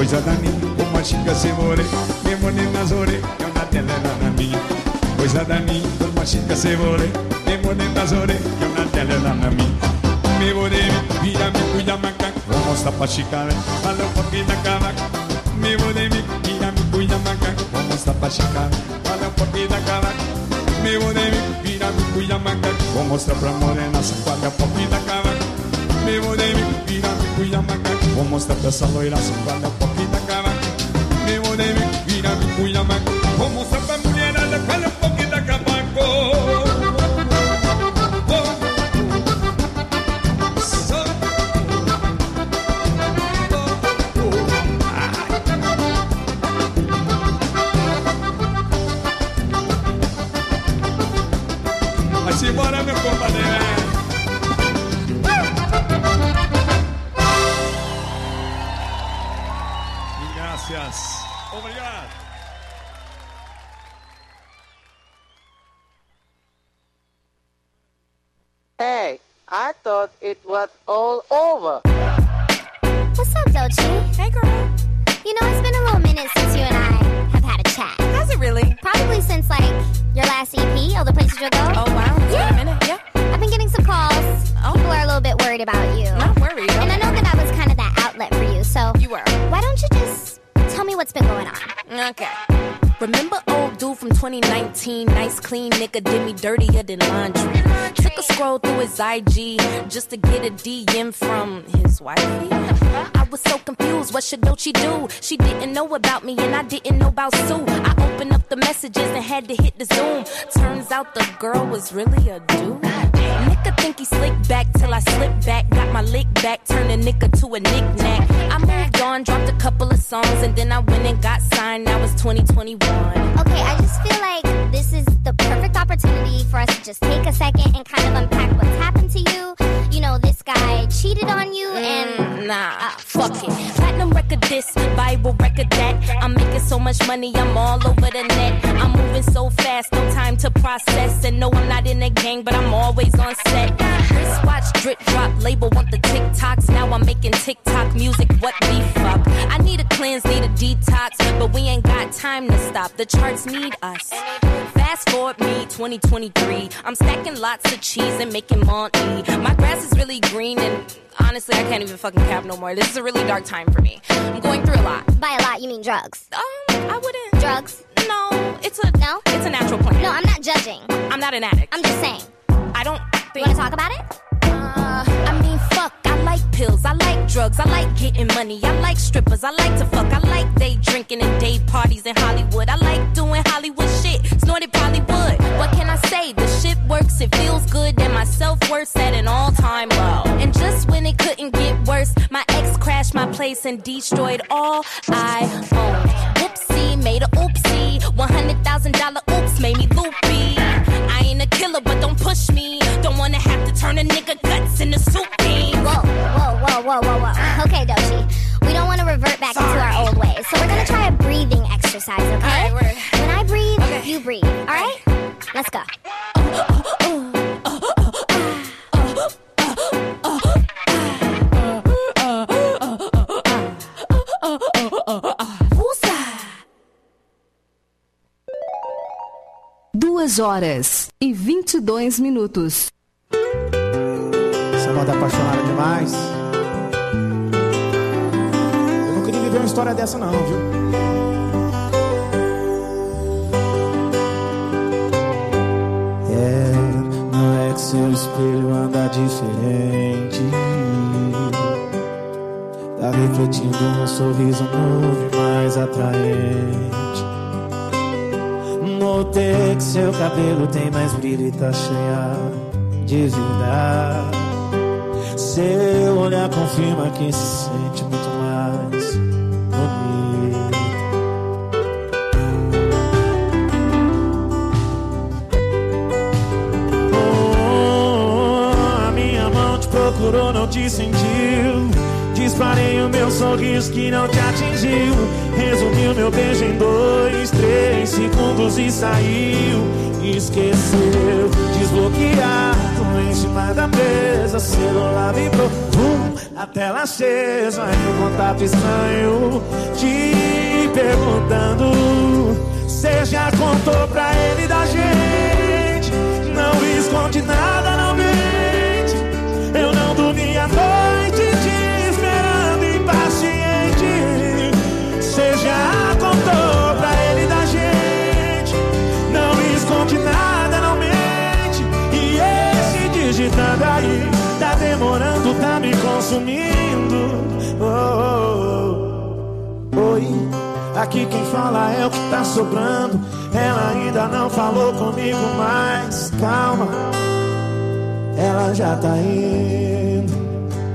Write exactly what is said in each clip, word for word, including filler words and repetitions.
coisa da minha, uma chica se more, me morne nas orelhas, que uma dela era na minha. Coisa da minha, uma chica se more, me morne nas orelhas, que uma dela era na minha. Me morne, vira, me cuida, macaco, vou mostrar pra chica, fala um pouquinho da cavaca. Me morne, vira, me cuida, macaco, vou mostrar pra chica, fala um pouquinho da cavaca. Me morne, vira, me cuida, macaco, vou mostrar pra morena, safada, um pouquinho da cavaca. Me morne, vira, me cuida, macaco, vou mostrar pra essa loira, safada, um pouquinho da cavaca. Me morne, vira, me cuida, macaco, vou mostrar pra mulherada, fala um pouquinho da cavaca. Simbora, meu compadre. Graças. Obrigado. Hey, I thought it was all over. What's up, Doechii? Hey, girl. You know, it's been a little minute since you and I have had a chat. Has it really? Probably since, like, your last E P, All the Places You'll Go. Oh, wow. It's Yeah. been a minute, yeah. I've been getting some calls. Oh. People are a little bit worried about you. Not worried. And I know that I was kind of that outlet for you, so... You were. Why don't you just tell me what's been going on? Okay. Remember old dude from twenty nineteen? Nice, clean nigga did me dirtier than laundry. Took a scroll through his I G just to get a D M from his wifey. I was so confused, what should Doechii do? She didn't know about me and I didn't know about Sue. I opened up the messages and had to hit the zoom. Turns out the girl was really a dude. Nigga think he slick back till I slip back. Got my lick back, turned a nigga to a knick-knack. I moved on, dropped a couple of songs, and then I went and got signed. Now it's twenty twenty-one. Okay, I just feel like this is the perfect opportunity for us to just take a second and kind of unpack what's happened to you. You know, this guy cheated on you and... Mm, nah, uh, fuck it. Platinum record this, Bible record that. I'm making so much money, I'm all over the net. I'm moving so fast, no time to process. And no, I'm not in a gang, but I'm always on set. Wristwatch, drip drop, label want the TikToks. Now I'm making TikTok music, what the fuck? I need a cleanse, need a detox, but we ain't got time to stop. The charts need us. Fast forward me, twenty twenty-three. I'm stacking lots of cheese and making money. My grass is really green and honestly, I can't even fucking cap no more. This is a really dark time for me. I'm going through a lot. By a lot, you mean drugs? Um, I wouldn't. Drugs? No, it's a No? It's a natural plant. No, I'm not judging. I'm not an addict. I'm just saying. I don't You think. want to talk about it? Uh, I mean, fuck. I like pills. I like drugs. I like getting money. I like strippers. I like to fuck. I like day drinking and day parties in Hollywood. I like doing Hollywood shit. Snorted probably would. What can I say? The shit works. It feels good. And my self-worth's at an all-time low. And just when it couldn't get worse, my ex crashed my place and destroyed all I owned. Whoopsie, made a oopsie. one hundred thousand dollars oops made me loopy. I ain't a killer, but don't push me. Don't wanna have to turn a nigga guts into soup beans. Whoa, whoa, whoa, whoa, whoa, whoa. Okay, Doechii. We don't want to revert back Sorry. into our old ways. So we're going to try a breathing exercise, okay? All right, word. When I breathe, Okay. you breathe. All right? Let's go. Duas horas e vinte e dois minutos. Essa moda apaixonada demais. Eu não queria viver uma história dessa não, viu? É, não é que seu espelho anda diferente. Tá refletindo um sorriso novo e mais atraente. Notei que seu cabelo tem mais brilho e tá cheia de vida. Seu olhar confirma que se sente muito mais bonito. Oh, a minha mão te procurou, não te sentiu. Disparei o meu sorriso que não te atingiu. Resumiu meu beijo em dois, três segundos e saiu. Esqueceu, desbloqueado em cima da mesa. Celular vibrou, uh, A tela acesa e um contato estranho te perguntando. Cê já contou pra ele da gente, não esconde nada, não mente. Eu não dormi a noite te esperando impaciente. Cê já contou pra ele da gente, não esconde nada, não mente. E esse digitando aí tá demorando, tá me consumindo. Oh, oh, oh. Oi, aqui quem fala é o que tá sobrando. Ela ainda não falou comigo, mas calma, ela já tá indo.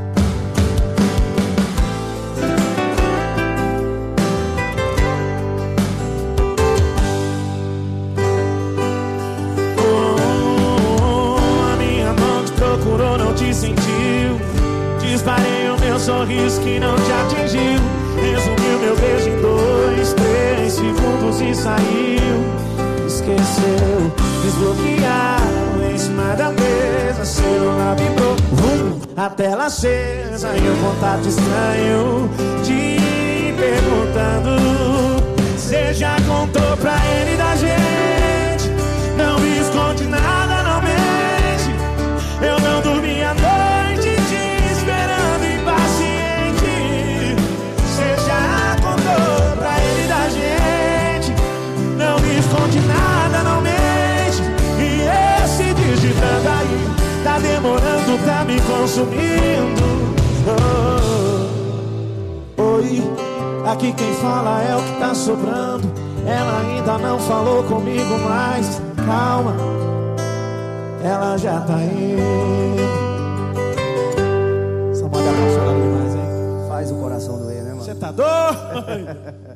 Oh, a minha mão te procurou, não te sentiu. Disparei o meu sorriso que não te atingiu. Resumiu meu beijo em dois, três segundos e saiu. Esqueceu, desbloquear em cima da mesa, celular vibrou, vum, a tela acesa e um contato estranho te perguntando. Cê já contou pra ele da gente, não esconde nada, não mente. Eu não dormi a noite te esperando impaciente. Cê já contou pra ele da gente, não esconde nada, não mente. E esse digitando aí tá demorando, tá me consumindo. Oh, oi, aqui quem fala é o que tá sobrando. Ela ainda não falou comigo, mas calma, ela já tá indo. Essa moda é apaixonada demais, hein? Faz o coração doer, né, mano? Você tá doido?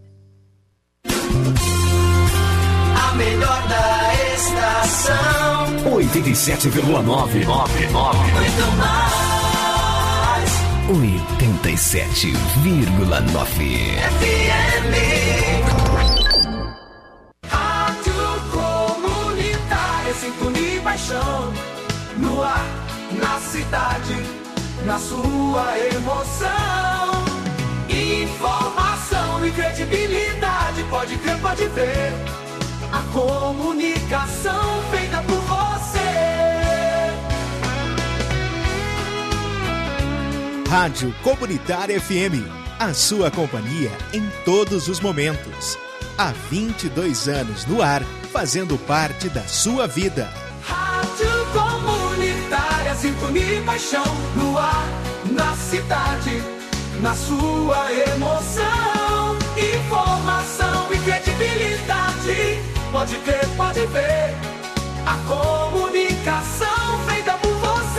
A melhor da estação oitenta e sete vírgula nove. Muito mais oitenta e sete vírgula nove F M. Rádio Comunitária, sintonia e paixão. No ar, na cidade, na sua emoção. Informação e credibilidade, pode crer, pode ver. A comunicação feita por você. Rádio Comunitária F M, a sua companhia em todos os momentos. Há vinte e dois anos no ar, fazendo parte da sua vida. Rádio Comunitária, sintonia e paixão. No ar, na cidade, na sua emoção. Informação e credibilidade, pode crer, pode ver. A comunicação feita por você.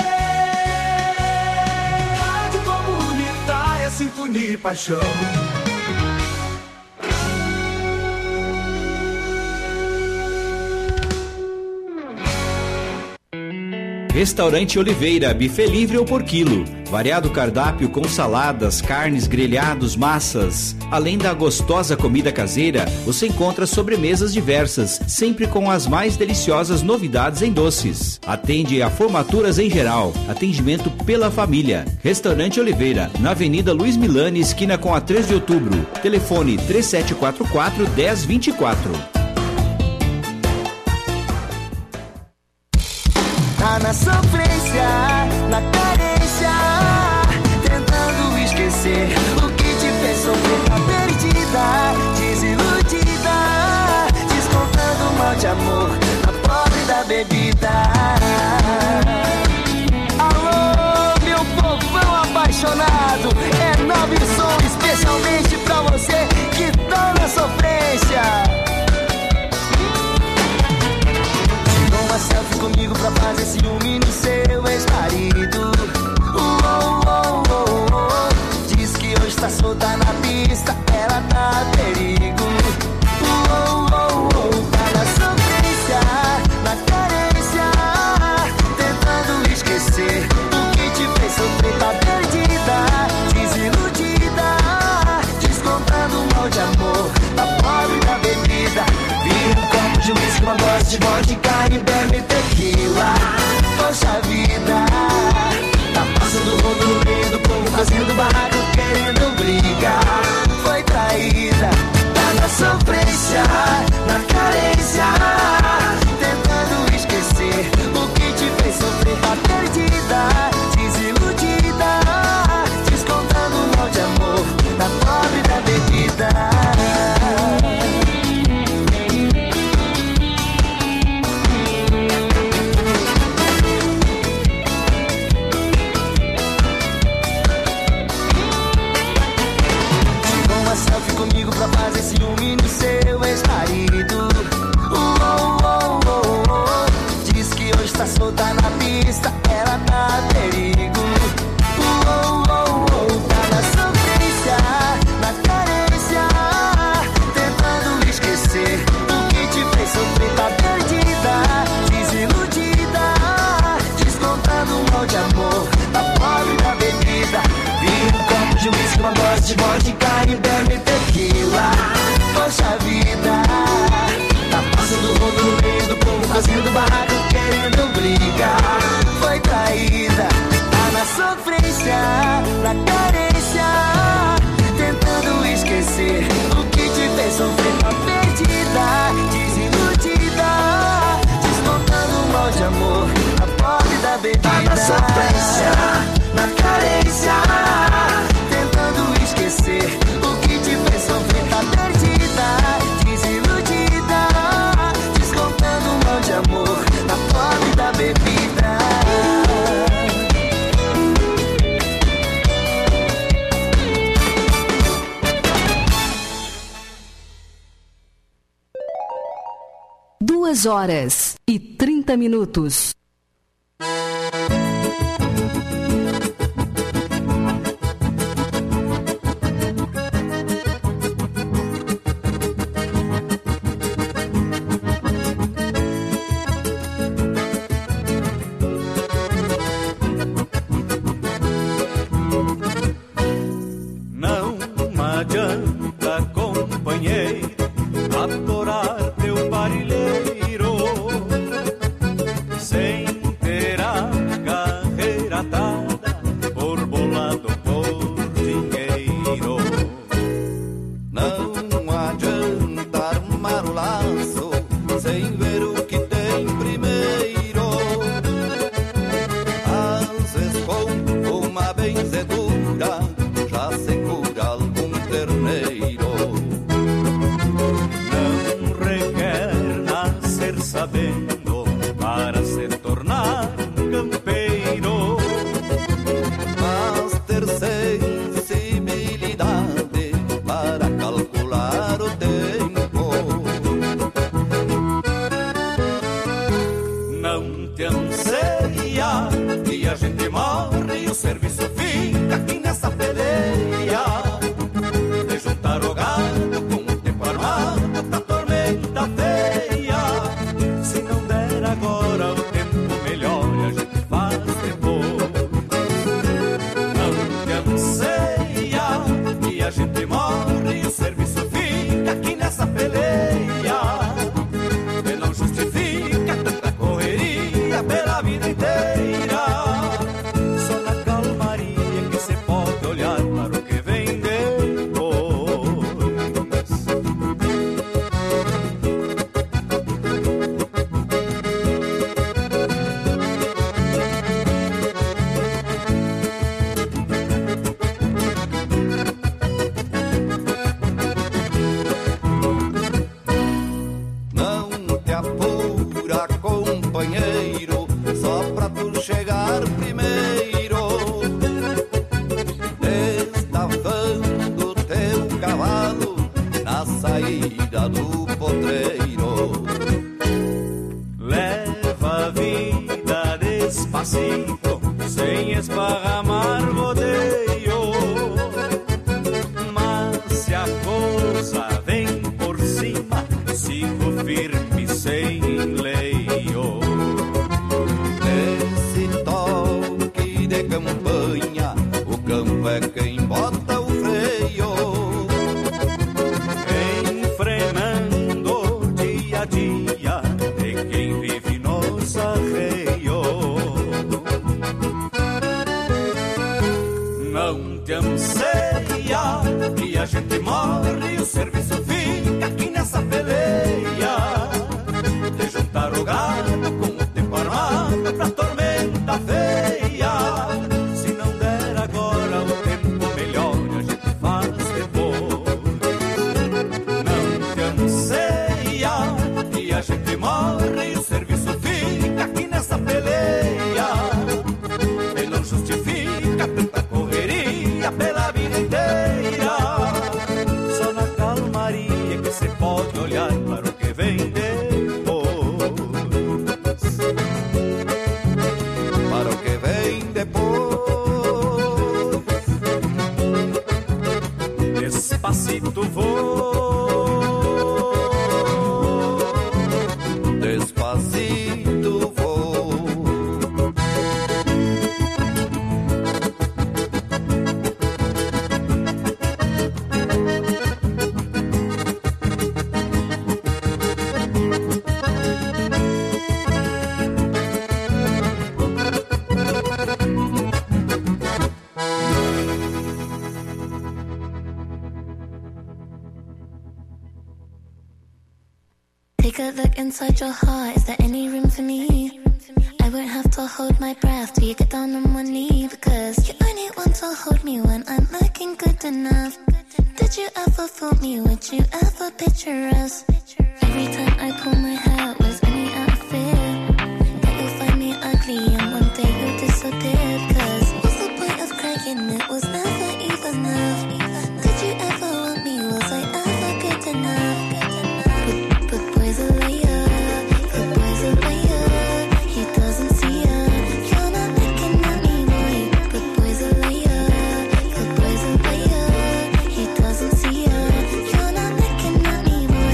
Rádio Comunitária, sintonia e paixão. Restaurante Oliveira, buffet livre ou por quilo. Variado cardápio com saladas, carnes, grelhados, massas. Além da gostosa comida caseira, você encontra sobremesas diversas, sempre com as mais deliciosas novidades em doces. Atende a formaturas em geral. Atendimento pela família. Restaurante Oliveira, na Avenida Luiz Milani, esquina com a três de outubro. Telefone três sete quatro quatro, um zero dois quatro. Tá na sofrência, na carência, tentando esquecer o que te fez sofrer. Tá perdida, desiludida, descontando mal de amor na pobre da bebida. Alô, meu povão apaixonado, é Nove Som especialmente pra você que tá na sofrência. Uma selfie comigo pra fazer ciúme no seu ex-marido. Oh, oh, oh, oh. Diz que hoje tá solta na pista, ela tá a perigo. Oh, oh, oh. Tá na sofrência, na carência, tentando esquecer o que te fez sofrer. Tá perdida, desiludida, descontando mal de amor, tá pobre da bebida. Vira um copo de uísque, uma dose de vodka e bebe tequila. Poxa vida, tá passando o rodo e bebe tequila. Poxa vida, tá passando rodo no meio do povo, fazendo barraco, querendo brigar. Foi traída, tá na sofrência, na carência, tentando esquecer o que te fez sofrer. Tá perdida, desiludida, descontando um mal de amor na pobre da bebida. Tá na sofrência, na carência, tentando esquecer o que te fez sofrer. Tá perdida, desiludida, descontando um mal de amor na pobre da bebida. Duas horas e trinta minutos. Não adianta, companheiro, atorar teu parilheiro sem ter a carreira atada por bolado por dinheiro. Não adianta armar o laço sem ver o que tem primeiro. Às vezes com uma benzedura já se cura algum terneiro. Não requer nascer sabendo para se tornar campeiro, mas ter sensibilidade para calcular o tempo. não te anseia que a gente morre e o serviço fica aqui nessa peleia de juntar o gado com o tempo armado pra tormenta feia. Se não der agora o tempo melhor a gente faz depois. Não te anseia que a gente morre e o serviço fica aqui nessa peleia e não justifica tanta correria pela vida inteira. Só na calmaria que se pode olhar para o que vem depois. Não te apura, companheiro, só pra tu chegar primeiro. Destavando teu cavalo na saída do potreiro. Leva a vida despacito, sem esparramar rodeio. Mas se a coisa vem por cima, sigo firme sem enleio. Nesse toque de campanha, o campo é quem bota o freio. Enfrenando dia a dia de quem vive nos arreios. Não te anseia que a gente morre e o serviço fica aqui nessa peleia de juntar o gado com o tempo armado pra tormenta feia. Se não der agora o tempo melhor a gente faz depois. Não te anseia que a gente morre e o serviço fica aqui nessa peleia e não justifica tanta correria pela vida inteira. Só na calmaria que se pode olhar para o que vem depois. Para o que vem depois. Despacito vou, despacito vou. Take a look inside your heart. Is there any room for me? I won't have to hold my breath till you get down on one knee, because you only want to hold me when I'm looking good enough. Did you ever fool me? Would you ever picture us? Every time I pull my hair, was only out of fear that you'll find me ugly and one day you'll disappear. Cause what's the point of crying? It was never even enough. Did you ever want me? Was I ever good enough? But, but boys are liar, but boys are liar. He doesn't see ya. You're not looking at me, boy. But boys are liar, but boys are liar. He doesn't see ya. You're not looking at me, boy.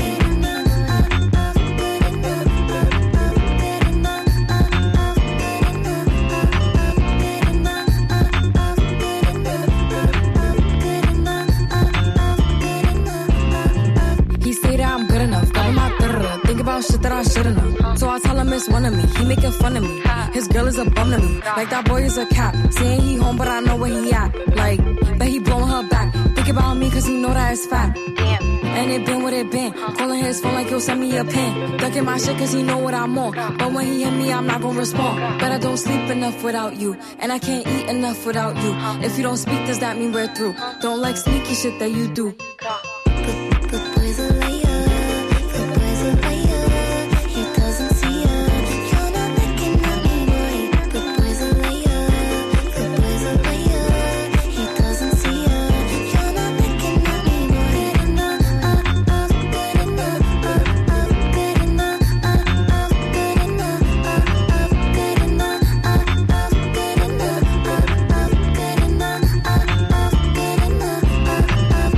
He say that I'm good enough, got him out there, think about shit that I shouldn't know. So I tell him it's one of me, he making fun of me. His girl is a bum to me, like that boy is a cat. Saying he home, but I know where he at. Like, bet he blowing her back. Think about me, cause he know that it's fat. And it been what it been. Calling his phone like he'll send me a pin. Ducking my shit cause he know what I'm on. But when he hit me, I'm not gonna respond. But I don't sleep enough without you. And I can't eat enough without you. If you don't speak, does that mean we're through? Don't like sneaky shit that you do. But boys are liar, but boys are liar. He doesn't see ya. You're not looking at me, boy. But boys are liar, but boys are liar. He doesn't see ya. You're not looking at me, boy. Good enough, uh, uh, good enough, uh, uh, good enough, uh, uh, good enough, uh, uh, good enough, uh, uh, good enough, uh, uh, good enough, uh, uh, good enough, uh, uh.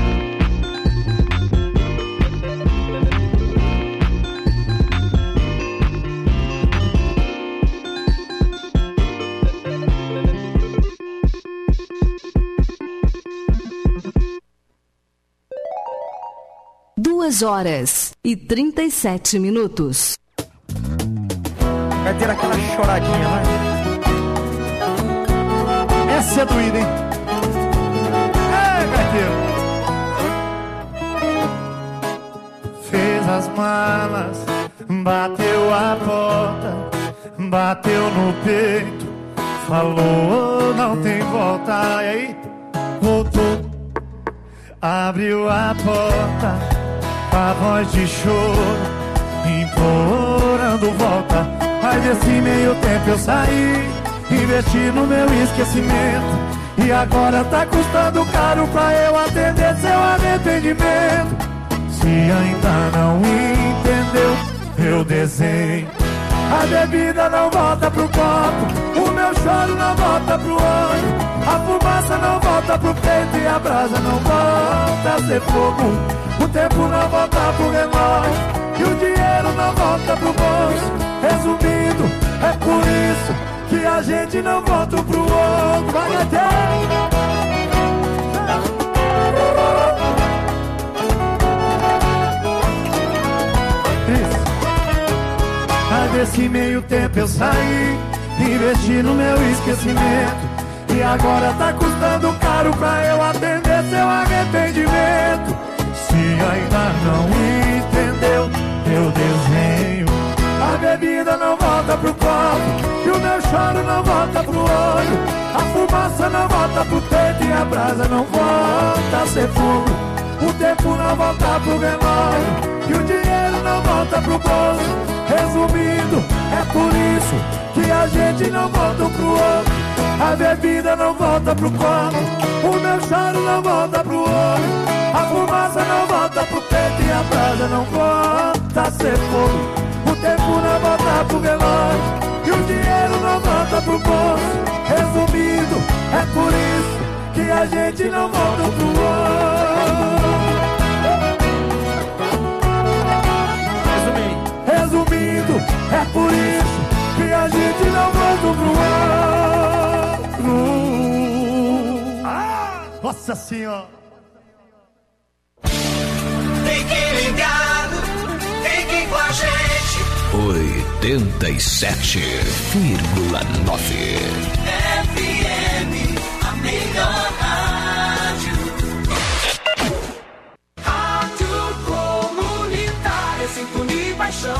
Duas horas e trinta e sete minutos. Vai ter aquela choradinha, vai. Essa é doída, hein? É, gaiteiro. Fez as malas, bateu a porta, bateu no peito, falou não tem volta. E aí, voltou, abriu a porta, a voz de choro, implorando volta. Mas desse meio tempo eu saí, investi no meu esquecimento, e agora tá custando caro pra eu atender seu arrependimento. Se ainda não entendeu, eu desenho. A bebida não volta pro copo, o meu choro não volta pro olho, a fumaça não volta pro peito e a brasa não volta a ser fogo. O tempo não volta pro relógio e o dinheiro não volta pro bolso. Resumindo, é por isso que a gente não volta um pro outro. Vai, gaiteiro! Mas desse meio tempo eu saí, investi no meu esquecimento, e agora tá custando caro pra eu atender seu arrependimento. Se ainda não entendeu, eu desenho. A bebida não volta pro copo, e o meu choro não volta pro olho, a fumaça não volta pro peito e a brasa não volta a ser fogo. O tempo não volta pro relógio e o dinheiro não volta pro bolso. Resumindo, é por isso que a gente não volta um pro outro. A bebida não volta pro copo, o meu choro não volta pro olho, a fumaça não volta pro peito e a brasa não volta a ser fogo. O tempo não volta pro relógio e o dinheiro não volta pro bolso. Resumindo, é por isso que a gente não volta um pro outro. Resumindo, é por isso que a gente não volta um pro outro. Ah, nossa senhora! Fique ligado, fique com a gente. oitenta e sete vírgula nove F M, a melhor rádio. Rádio Comunitária, sintonia e paixão.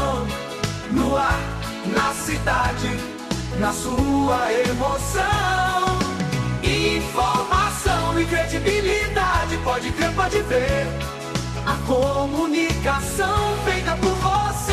na sua emoção. Informação e credibilidade, pode crer, pode ver. A comunicação feita por você.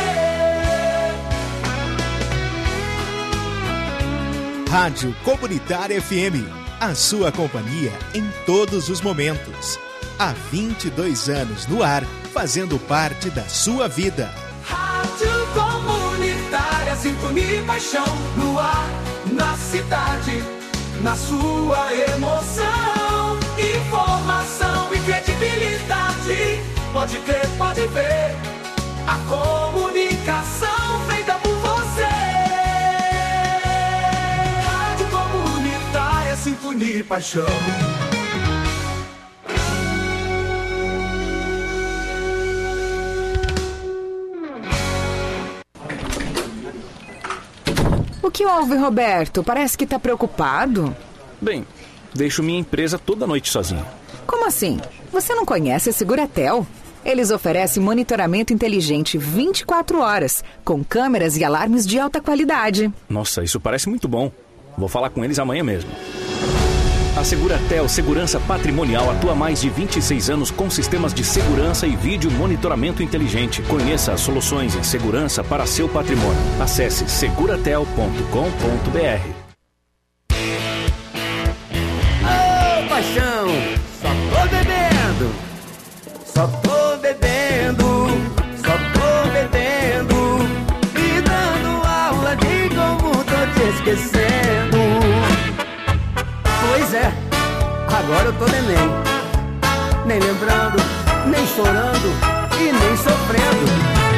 Rádio Comunitária F M, a sua companhia em todos os momentos. Há vinte e dois anos no ar, fazendo parte da sua vida. Rádio Comunitária, sintonia e paixão no ar, na cidade, na sua emoção. Informação e credibilidade, pode crer, pode ver. A comunicação feita por você. Rádio Comunitária, sintonia e paixão. O que houve, Roberto? Parece que tá preocupado. Bem, deixo minha empresa toda noite sozinho. Como assim? Você não conhece a Seguratel? Eles oferecem monitoramento inteligente vinte e quatro horas, com câmeras e alarmes de alta qualidade. Nossa, isso parece muito bom. Vou falar com eles amanhã mesmo. A Seguratel Segurança Patrimonial atua há mais de vinte e seis anos com sistemas de segurança e vídeo monitoramento inteligente. Conheça as soluções em segurança para seu patrimônio. Acesse seguratel ponto com ponto b r. Ô, paixão, só tô bebendo, só tô bebendo, só tô bebendo, e dando aula de como tô te esquecendo. Pois é, agora eu tô neném, nem lembrando, nem chorando e nem sofrendo.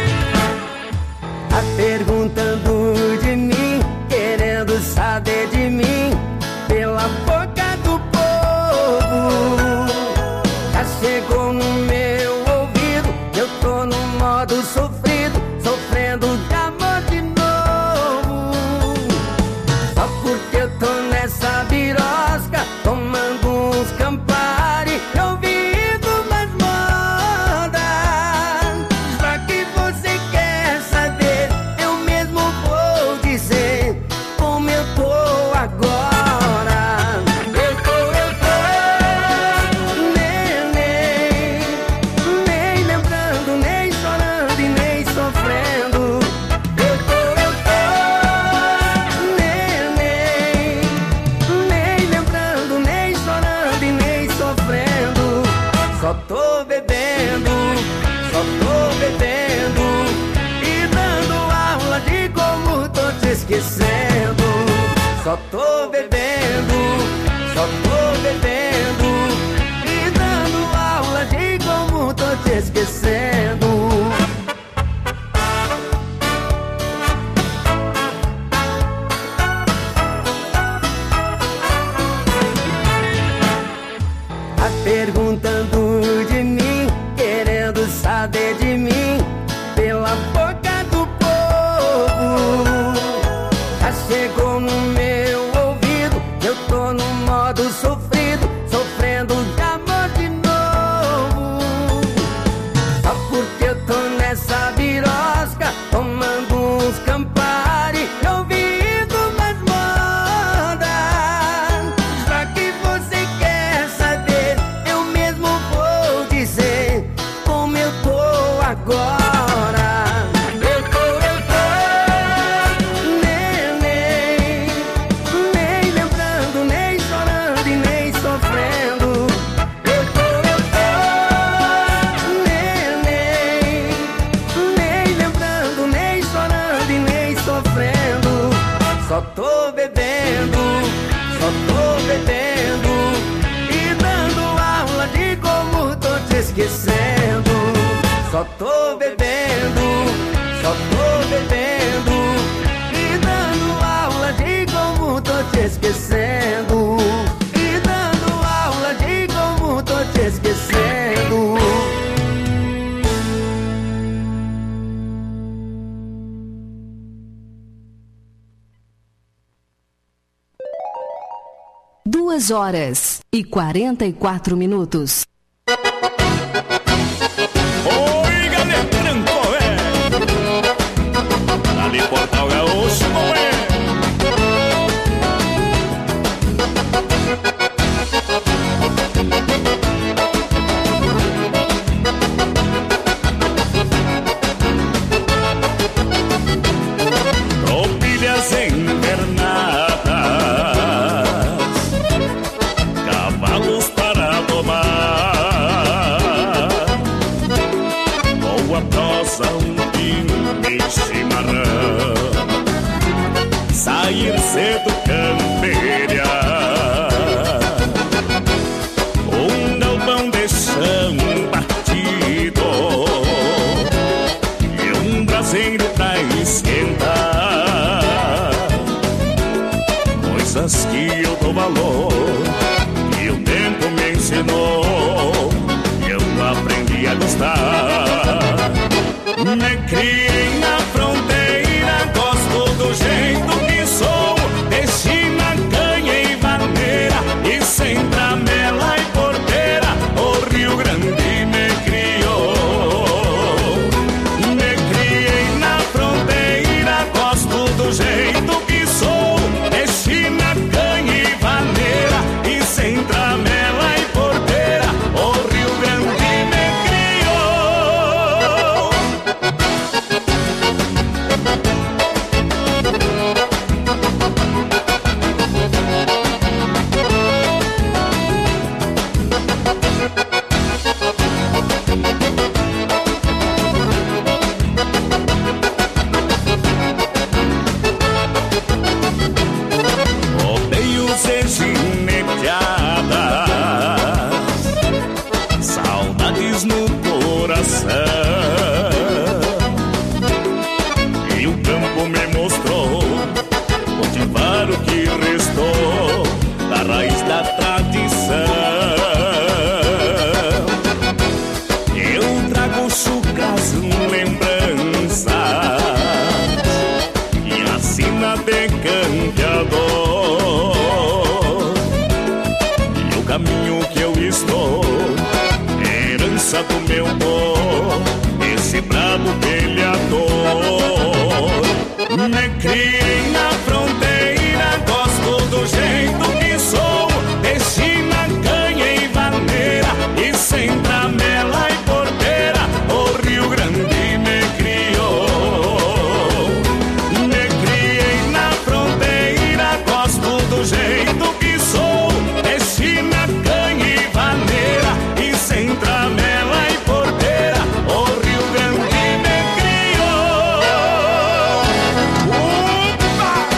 Tá perguntando de mim, querendo saber de mim, pela boca do povo. Já chegou no meu ouvido, eu tô no modo sofrido, sofrendo de amor de novo. Só porque eu tô nessa birosca, tomando uns Campari, ouvindo mais moda. Já que você quer saber, eu mesmo vou dizer como eu tô agora. Eu tô, eu tô, nem, nem, nem lembrando, nem chorando e nem sofrendo. Eu tô, eu tô, nem, nem, nem lembrando, nem chorando e nem sofrendo. Só tô bebendo, só tô bebendo, e dando aula de como tô te esquecendo. Só tô bebendo, só tô bebendo, e dando aula de como tô te esquecendo. Tá perguntando de mim, querendo saber de mim, pela boca do povo. Já chegou no meu ouvido, eu tô no modo sofrido, sofrendo de amor de novo. Só porque eu tô nessa birosca, tomando uns Campari, ouvindo mais moda. Já que você quer saber, eu mesmo vou dizer como eu tô agora. Eu tô, eu tô, nem, nem, nem lembrando, nem chorando e nem sofrendo. Eu tô, eu tô, nem, nem, nem lembrando, nem chorando e nem sofrendo. Só tô bebendo, só tô bebendo, e dando aula de como tô te esquecendo. Só tô bebendo, só tô bebendo, e dando aula de como tô te esquecendo. E dando aula de como tô te esquecendo. Duas horas e quarenta e quatro minutos. Oi, galera, tranco, é. Ali Portal Gaúcho, não é? e chimarrão, sair cedo campear, um galpão de chão batido e um braseiro pra esquentar, coisas que eu dou valor, que o tempo me ensinou, e eu aprendi a gostar. Me criei na fronteira, gosto do jeito que sou, de China, canha e vaneira, e sem tramela e porteira, o Rio Grande me criou. Me criei na fronteira, gosto do jeito que sou, de China, canha e vaneira, e sem tramela e porteira, o Rio Grande me criou. Rodeios e gineteadas, saudades no coração, e o campo me mostrou cultivar o que restou da raiz da tradição. Eu trago chucras, lembranças e a sina de campeador, e o caminho que eu estou, herança do meu povo, esse brabo peleador. Me criei na fronteira, gosto do jeito que sou, de China, canha e vaneira, e sem tramela e porteira, o Rio Grande me criou. Me criei na fronteira, gosto do jeito que sou, de China, canha e vaneira, e sem tramela e porteira, o Rio Grande me criou. Opa!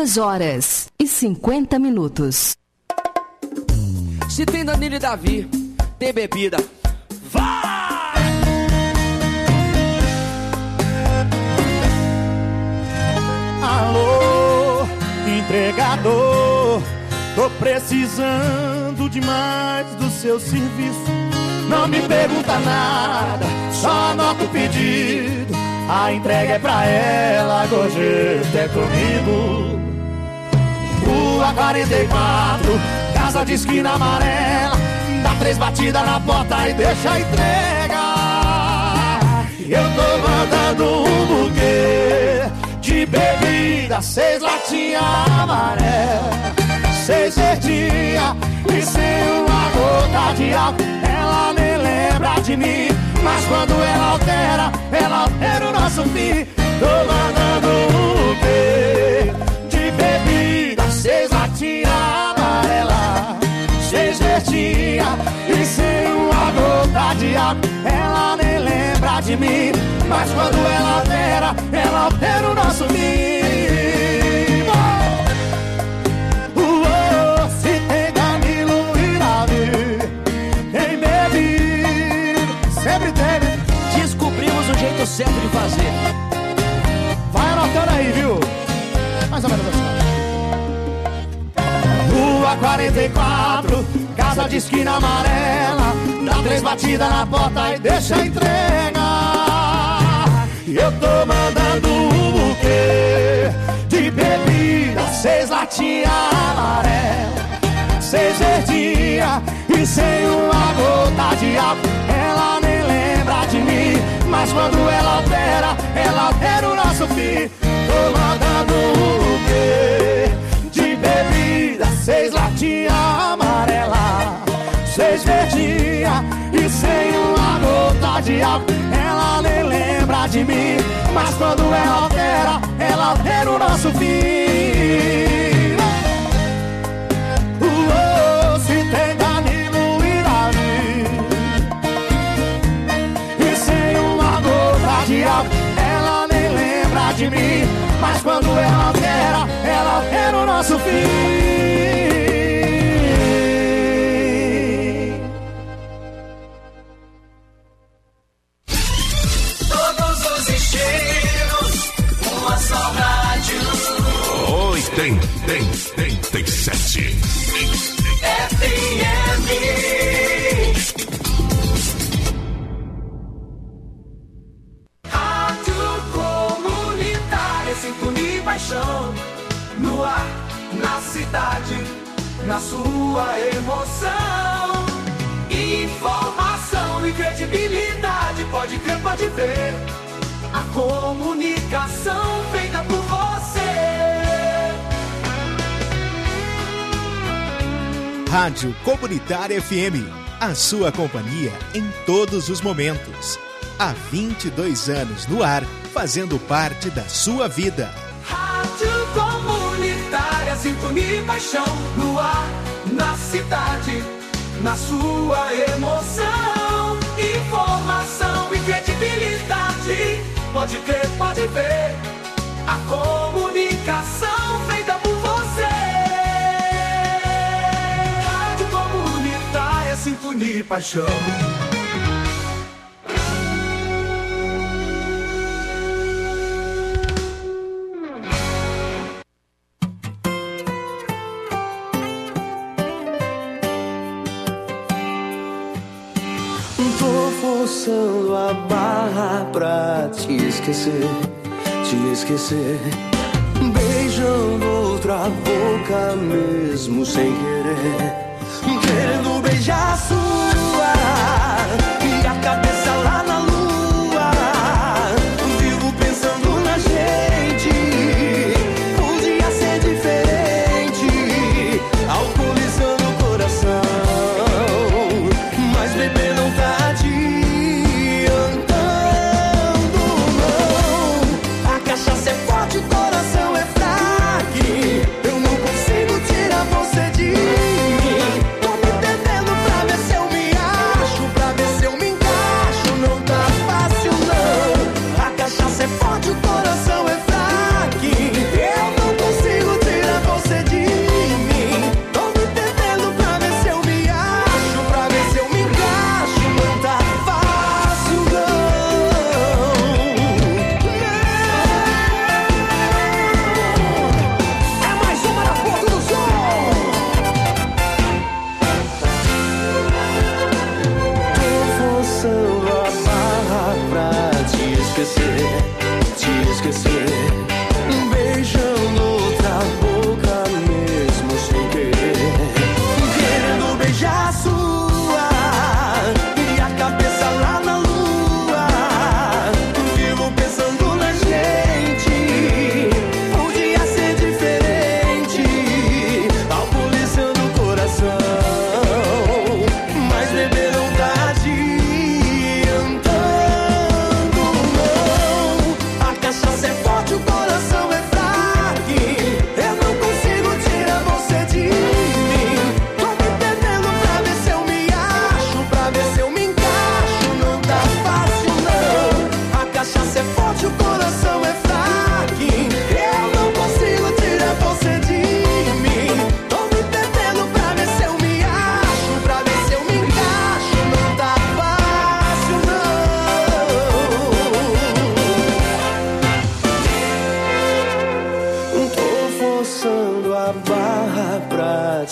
Duas horas e cinquenta minutos. Se tem Danilo e Davi, tem bebida. Vai! Alô, entregador, tô precisando demais do seu serviço. Não me pergunta nada, só anota o pedido. A entrega é pra ela, gorjeta é comigo. Rua quarenta e quatro, casa de esquina amarela. Dá três batidas na porta e deixa a entrega. Eu tô mandando um buquê de bebida, seis latinhas amarelas, seis verdinhas e sem uma gota de álcool. Ela nem lembra de mim, mas quando ela altera, ela altera o nosso fim. Tô mandando um buquê de bebida, seis latinhas amarelas, seis verdinhas e sem uma gota de álcool. Ela nem lembra de mim, mas quando ela altera, ela altera o nosso fim. Uou, se tem Danilo e Davi, tem bebido, sempre teve. Descobrimos o jeito certo de fazer. Vai anotando aí, viu? Mais ou menos assim. Rua quarenta e quatro, casa de esquina amarela. Dá três batidas na porta e deixa a entrega. Eu tô mandando um buquê de bebida, seis latinhas amarelas, seis verdinhas e sem uma gota de álcool. Ela nem lembra de mim, mas quando ela altera, ela altera o nosso fim. Tô mandando um buquê de bebida, seis latinhas amarelas, seis verdinhas e sem uma gota de álcool. Ela nem lembra de mim, mas quando ela altera, ela altera o nosso fim. Uou, se tem Danilo e Davi, e sem uma gota de álcool. Ela nem lembra de mim, mas quando ela altera, ela altera o nosso fim. oitenta e sete F M. Rádio Comunitária, sintonia e paixão. No ar, na cidade, na sua emoção. Informação e credibilidade, pode crer, pode ver. A comunicação feita por você. Rádio Comunitária F M, a sua companhia em todos os momentos. Há vinte e dois anos no ar, fazendo parte da sua vida. Rádio Comunitária, sintonia e paixão. No ar, na cidade, na sua emoção. Informação e credibilidade, pode crer, pode ver. A comunicação feita por você. Rádio Comunitária, sintonia e paixão. Tô forçando a barra pra te esquecer, te esquecer. Beijando outra boca mesmo sem querer. Querendo beijar sua e a cabeça lá na lua. Vivo pensando na gente, podia ser diferente. Alcoolizando o coração, mas bebê não tá adiantando, não. A cachaça é forte, o coração é fraco. Eu não consigo tirar você de mim. Tô me devendo pra ver se eu me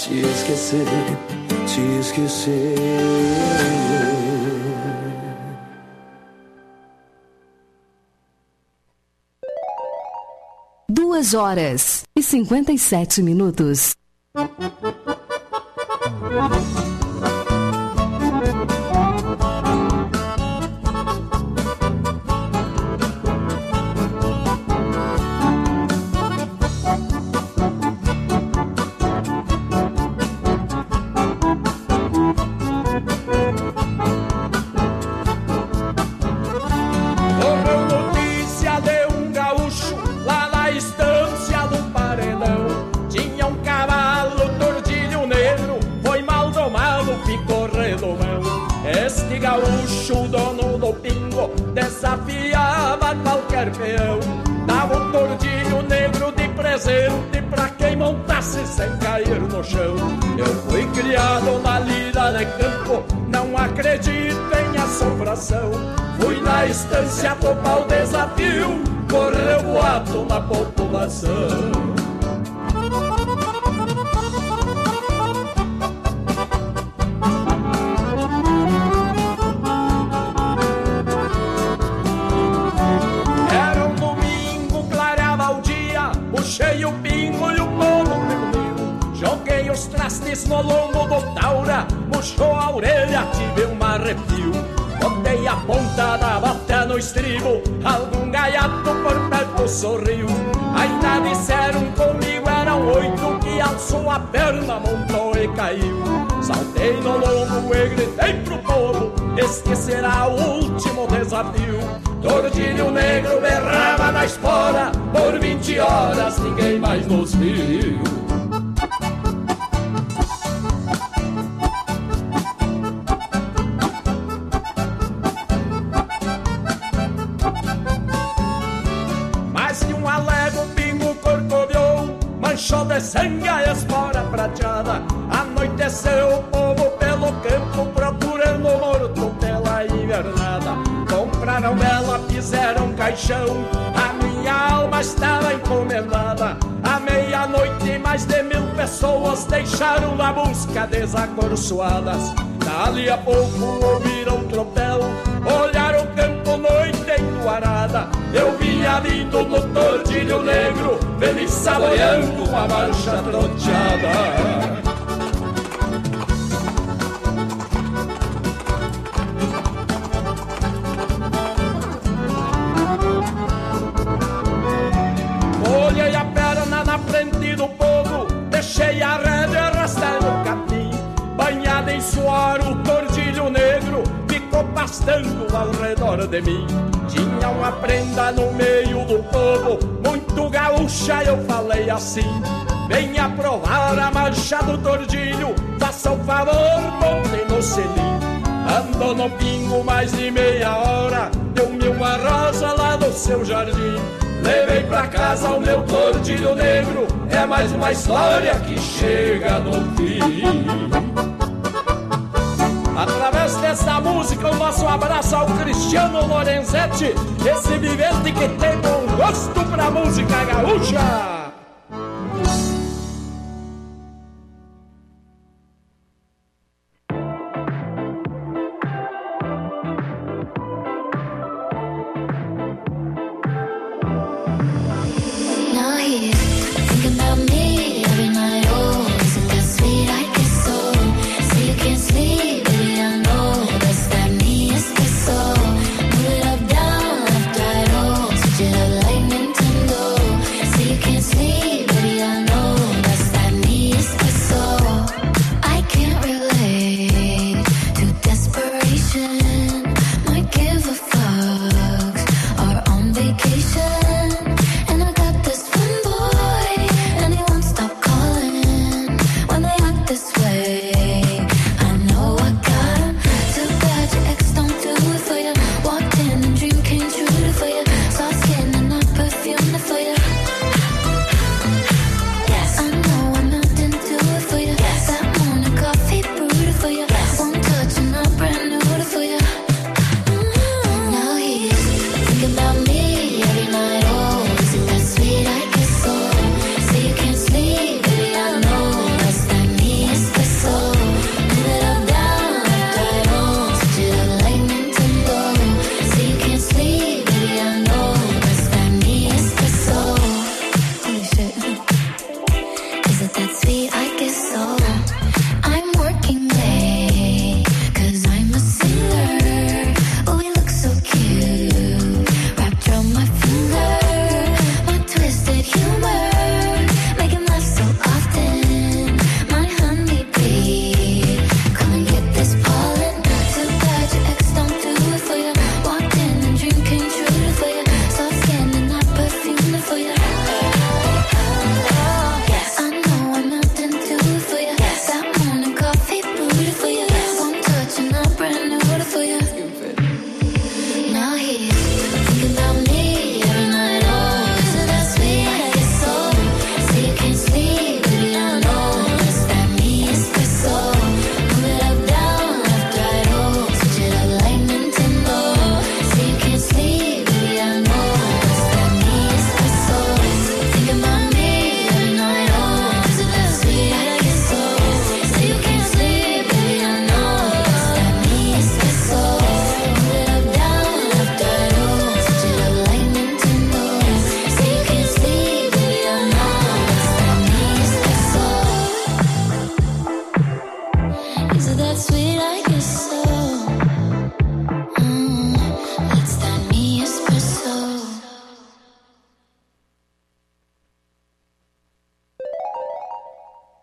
te esquecer, te esquecer. Duas horas e cinquenta e sete minutos. Gaúcho, dono do pingo, desafiava qualquer peão. Dava um tordilho negro de presente pra quem montasse sem cair no chão. Eu fui criado na lida de campo, não acredito em assombração. Fui na estância topar o desafio, correu boato na população. Puxei o pingo e o bolo reuniu. Joguei os trastes no lombo do taura, murchou a orelha, tive um arrepio. Botei a ponta da bota no estribo, algum gaiato por perto sorriu. Ainda disseram comigo, eram oito, que alçou a perna, montou e caiu. Saltei no lombo e gritei pro povo, este será o último desafio. Tordilho negro berrava na espora, por vinte horas ninguém mais nos viu. Mais que um alego, o pingo corcoviou, manchou de sangue a espora prateada. Anoiteceu o povo pelo campo, procurando o morto pela invernada. Compraram vela, fizeram caixão, a minha alma estava encomendada. À meia-noite mais de mil pessoas deixaram na busca desacorçoadas. Dali a pouco ouviram tropel, olharam o campo noite enluarada. Eu vinha vindo no tordilho negro, feliz saboreando uma marcha troteada. Olhei a perna na frente do povo, deixei a rédea arrastando o capim. Banhada em suor, o tordilho negro ficou pastando ao redor de mim. Tinha uma prenda no meio do povo, muito gaúcha, eu falei assim: venha provar a marcha do tordilho, faça o favor, monte no selim. Andou no pingo mais de meia hora, deu-me uma rosa lá do seu jardim. Levei pra casa o meu tordilho negro, é mais uma história que chega no fim. Através dessa música, o nosso abraço ao Cristiano Lorenzetti, esse vivente que tem um gosto pra música gaúcha. Can't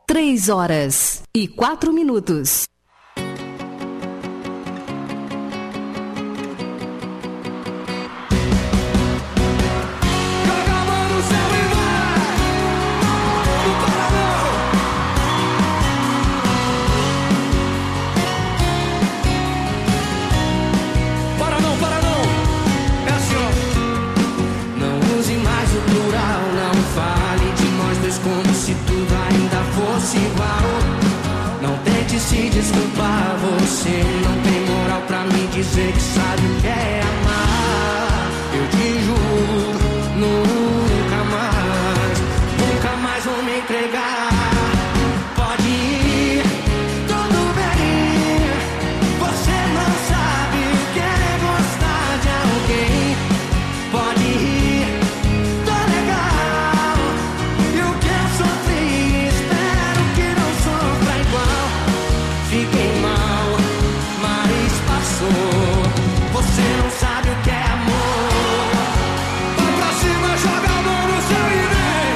Três horas e quatro minutos. Como se tudo ainda fosse igual. Não tente se desculpar, você não tem moral pra me dizer que sabe o que é amar. Eu te juro, nunca mais, nunca mais vou me entregar. Pode ir, tudo bem. Você não sabe o que é gostar de alguém. Pode ir, tô legal. E o que eu sofri, espero que não sofra igual. Fiquei mal, mas passou. Você não sabe o que é amor. Vai pra cima, joga a mão no céu e vem.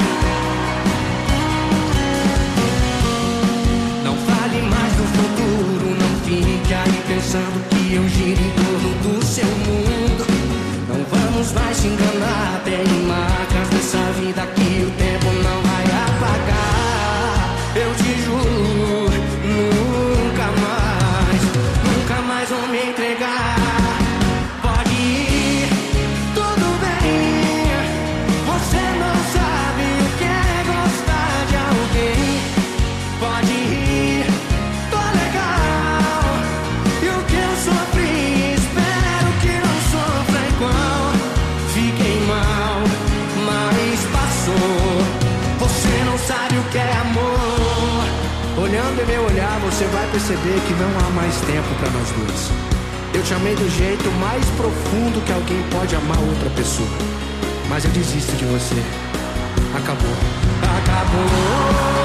Não fale mais do futuro, não fique aí pensando que eu giro em torno do seu mundo. Não vamos mais se enganar, tem marcas dessa vida que o tempo não vai apagar. Eu te juro, nunca mais, nunca mais vou me entregar. Pode ir, tudo bem. Você não sabe o que é gostar de alguém. Pode ir, tô legal. E o que eu sofri, espero que não sofra igual. Fiquei mal, mas passou. Você não sabe o que é amor. Olhando em meu olhar, você vai perceber que não há mais tempo pra nós dois. Eu te amei do jeito mais profundo que alguém pode amar outra pessoa. Mas eu desisto de você. Acabou. Acabou.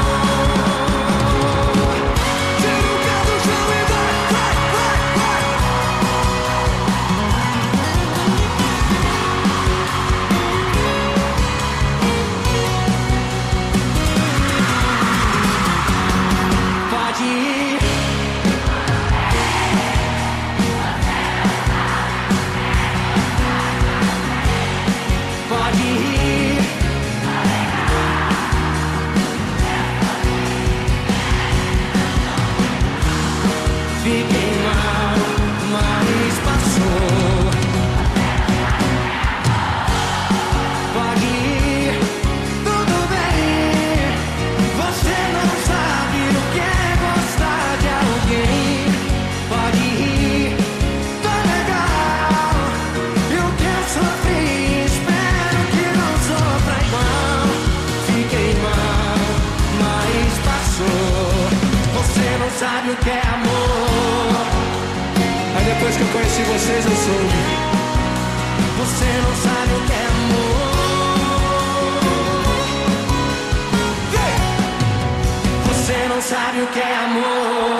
Pode ir. Pode ir. Fiquei mal, mas passou. Pode ir, tudo bem. Você não sabe o que é gostar de alguém. Pode ir, tô legal. E o que eu sofri, espero que não sofra igual. Fiquei mal, mas passou. Você não sabe o que é amor. Aí depois que eu conheci vocês eu soube. Você não sabe o que é amor. Você não sabe o que é amor.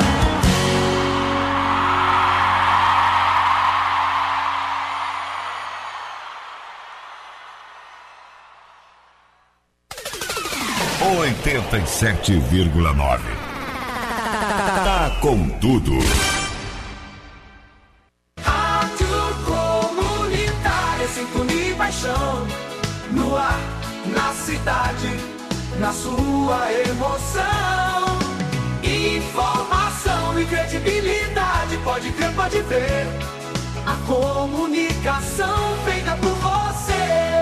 oitenta e sete vírgula nove. Tá com tudo. Rádio Comunitária, sintonia e paixão. No ar, na cidade, na sua emoção. Informação e credibilidade, pode crer, pode ver. A comunicação feita por você.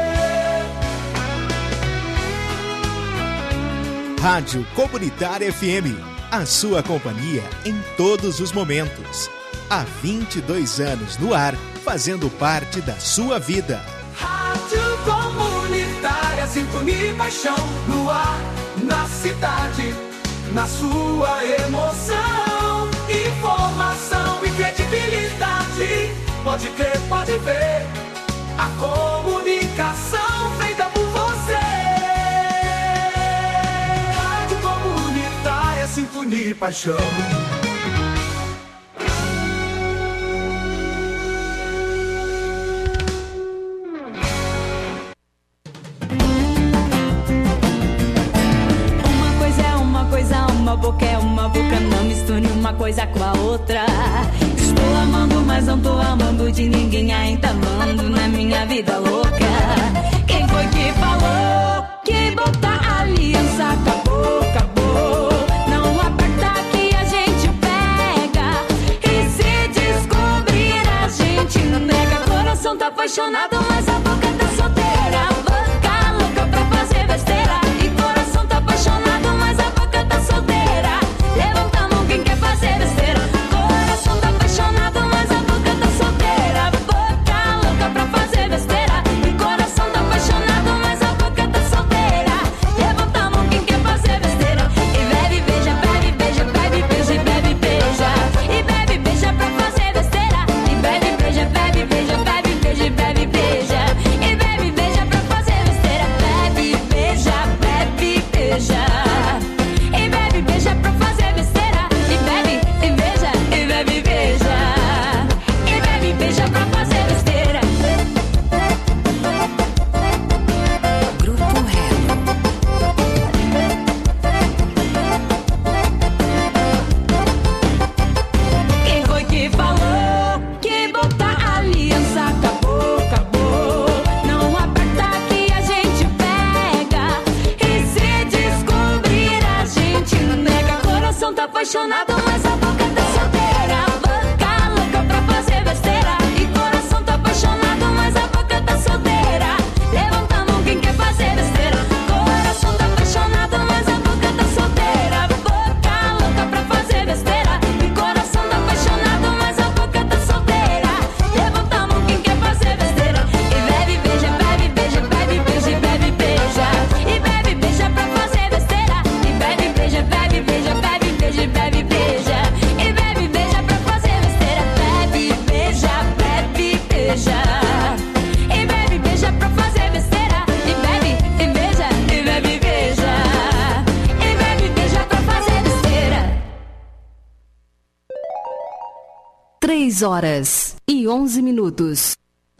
Rádio Comunitária F M, a sua companhia em todos os momentos. Há vinte e dois anos no ar, fazendo parte da sua vida. Rádio Comunitária, sintonia e paixão. No ar, na cidade, na sua emoção. Informação e credibilidade, pode crer, pode ver. A comunicação feita por você. Rádio Comunitária, sintonia e paixão. de ninguém ainda mando na minha vida louca. Quem foi que falou que botar aliança acabou, acabou? Não aperta que a gente pega, e se descobrir a gente nega. Coração tá apaixonado, mas a boca tá solteira. Boca louca pra fazer besteira. E coração tá apaixonado, mas a boca tá solteira. Levanta a mão quem quer fazer besteira. Coração tá apaixonado, mas a boca tá solteira. Boca louca pra fazer besteira. E coração tá apaixonado, mas a boca tá solteira. Levanta a mão quem quer fazer besteira. E bebe, beija, bebe, beija, bebe, beija, e bebe, beija. E bebe, beija pra fazer besteira. E bebe, beija, bebe, beija, bebe, beija, e bebe, beija. E bebe, beija pra fazer besteira. Bebe, beija, bebe, beija. E bebe, beija pra fazer besteira. E bebe, e beija, e bebe, beija. E bebe, beija pra fazer besteira. Grupo Relo. Quem foi que falou que botar aliança acabou, acabou? Não aperta que a gente pega, e se descobrir a gente nega. Coração tá apaixonado, mas a boca tá solteira. Boca louca pra fazer besteira. E coração tá apaixonado, mas a boca tá solteira. Levanta a mão quem quer fazer besteira. Coração tá apaixonado, mas a boca tá solteira. Boca louca pra fazer besteira. E coração tá apaixonado, mas a boca tá solteira. Levanta a mão quem quer fazer besteira. E bebe, beija, bebe, beija, bebe, beija, e bebe, beija. E bebe, beija pra fazer besteira. E bebe, beija, bebe, beija, bebe, beija, e bebe, beija. E bebe, beija pra fazer besteira. Bebe, beija, bebe, beija. E bebe, beija pra fazer besteira. E bebe, e beija, e bebe, beija. E bebe, beija pra fazer besteira. Três horas e onze minutos.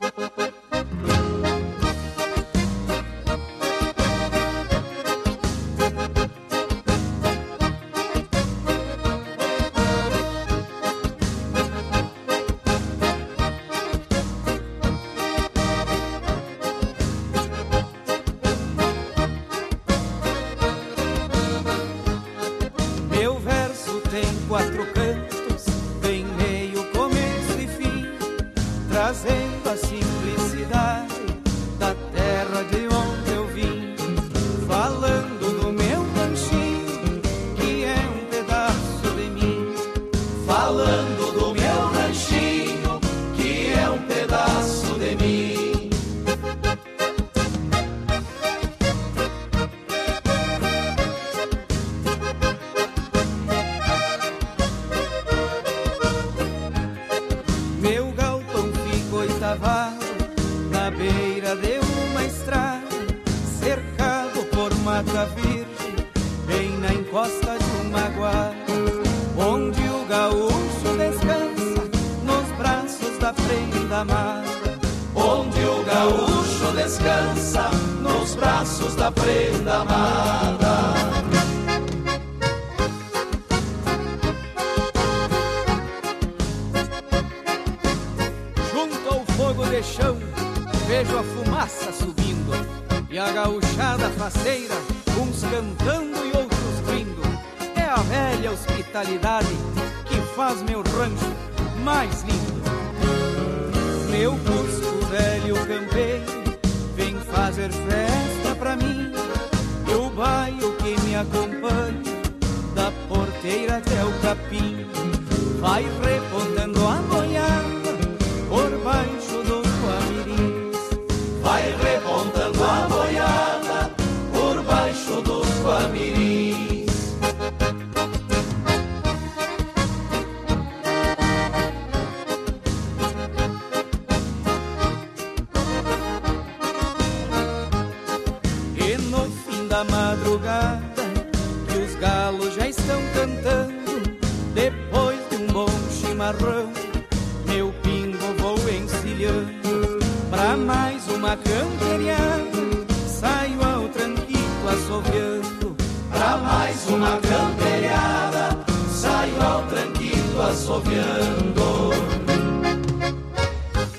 Meu verso tem quatro cantos, tem meio, começo e fim, trazendo a simplicidade da terra de onde eu vim, falando do meu ranchinho, que é um pedaço de mim, falando do meu ranchinho, que é um pedaço de mim. Meu galpão ficou oitavado na beira de uma estrada, cercado por mata virgem, bem na encosta de uma guarda, onde o gaúcho descansa nos braços da prenda amada, onde o gaúcho descansa nos braços da prenda amada. Junto ao fogo de chão, vejo a fumaça subindo, e a gauchada faceira, uns cantando e outros rindo. É a velha hospitalidade que faz meu rancho mais lindo. Meu cusco velho campeiro vem fazer festa pra mim, e o baio que me acompanha, da porteira até o capim, vai repontando a boiada por baixo dos guamiris, vai repontando a boiada por baixo dos guamiris. E no fim da madrugada, que os galos já estão cantando, depois de um bom chimarrão, meu pingo vou encilhando pra mais uma camperiada, saio ao tranquilo assoviando. Pra mais uma camperiada, saio ao tranquilo assoviando.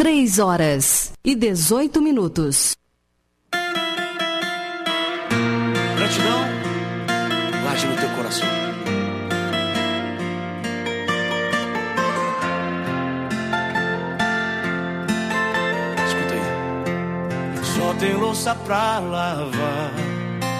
três horas e dezoito minutos. Gratidão, guarde no teu coração. Escuta aí. Só tem louça pra lavar,